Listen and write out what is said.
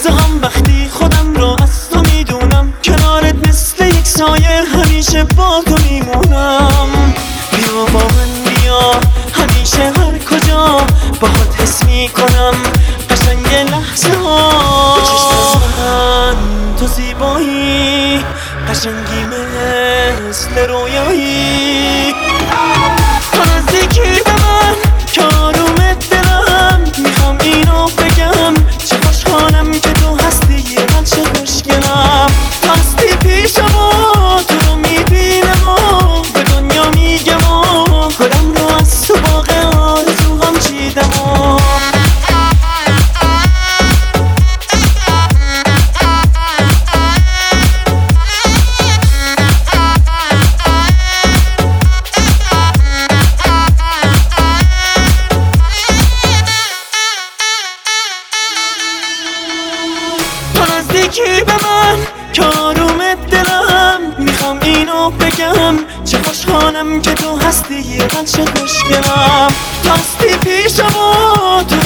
عاشقم وقتی خودم رو از تو میدونم، کنارت مثل یک سایه همیشه با تو میمونم. بیا با من بیا همیشه هر کجا باهات حس میکنم قشنگ لحظه ها. به چشم من تو زیبایی قشنگی مثل رویایی. تو نزدیکی به من که آروم دلم، میخوام اینو بگم چه خوشحالم که تو هستی یه بچه خوشگلم. تو هستی پیشم و تو رو میبینم و به دنیا میگم و خودم رو از تو باغ آرزوهام چیدم و تو نزدیکی به من که آروم دلم، میخوام اینو بگم چه خوشحالم که تو هستی یه بچه خوشگلم. تو هستی پیشم و تو